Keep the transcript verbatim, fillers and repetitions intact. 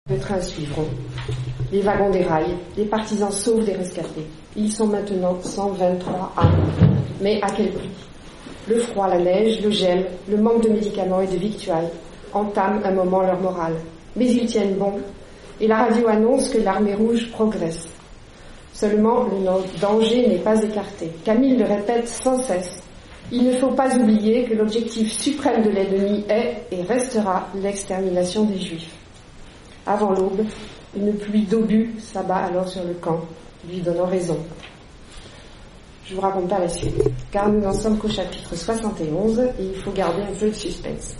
Les trains suivront. Les wagons déraillent, les partisans sauvent des rescapés. Ils sont maintenant cent vingt-trois âmes. Mais à quel prix? Le froid, la neige, le gel, le manque de médicaments et de victuailles entament un moment leur morale. Mais ils tiennent bon, et la radio annonce que l'armée rouge progresse. Seulement, le danger n'est pas écarté. Camille le répète sans cesse. Il ne faut pas oublier que l'objectif suprême de l'ennemi est et restera l'extermination des Juifs. Avant l'aube, une pluie d'obus s'abat alors sur le camp, lui donnant raison. Je vous raconte pas la suite, car nous n'en sommes qu'au chapitre soixante et onze et il faut garder un peu de suspense.